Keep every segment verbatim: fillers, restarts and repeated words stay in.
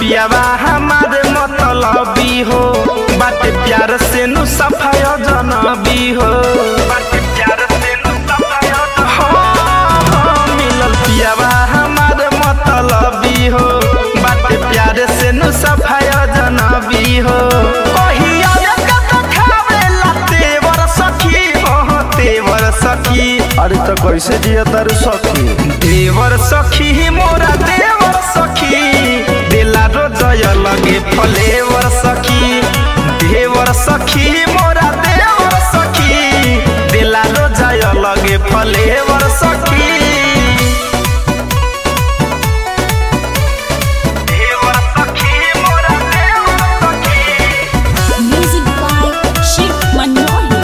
पियावा हमारे मतलबी हो बाटे प्यार से नु सफाय जनबी हो बाटे प्यार से नु सफाय हाँ मिलल पियावा हमारे मतलबी हो बाटे प्यार से नु सफाय जनबी हो कहिया खावेला तेवर सखी हो तेवर सखी। अरे तो कैसे जिया तारू सखी देवर सखी मोरा देवर सखी दिला रोजय लगे फलेवर सखी देवर सखी मोरा देवर सखी दिला रोजय लगे फलेवर सखी। देवर सखी मोरा देवर सखी Music by Shiv Manohar.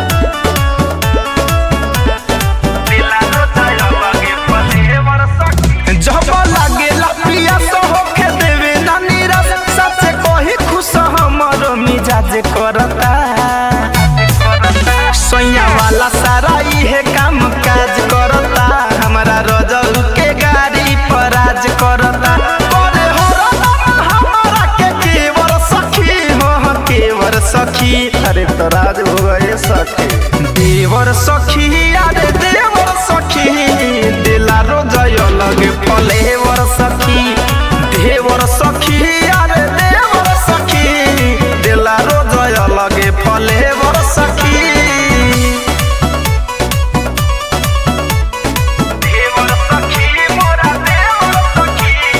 दिला रोजय लगे फलेवर सखी जब लागेला पिया तो होके देवे ना निराश सच कही खुश हमर मिजाज करता सैया वाला सारा इहे काम काज करता हमारा रजल के गाड़ी पर राज करता करे हो हमारा के केवर सखी हो केवर सखी। अरे तो राज हो गए सखी देवर सखी अरे देवर सखी दिला रोजय लगे फलेवर सखी देवर सखी अरे देवर सखी दिला रोजय लगे फलेवर सखी। देवर सखी मोरा देवर सखी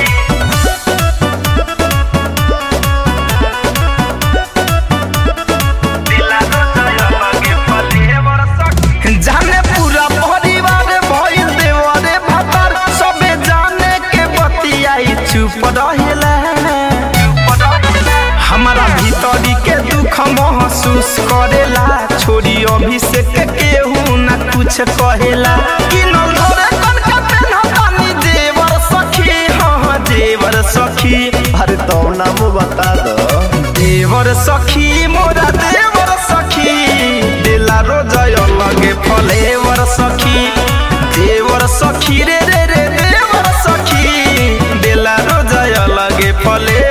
दिला रोजय लगे फलेवर सखी जाने पूरा परिवार भइल देवरे भतर सबे जाने के बतियाई चुप रहेला हमारा भीतरी के दुख महसूस करेला छोरी अभिषेक केहू ना कुछ कहेला कि नलधरे कनका पेन्हतानी देवर सखी हाँ देवर सखी। अरे तो नाम बता दो देवर सखी मोरा देवर सखी दिला रोजय लगे फलेवर सखी देवर सखी रे रे रे देवर सखी दिला रोजय लगे फले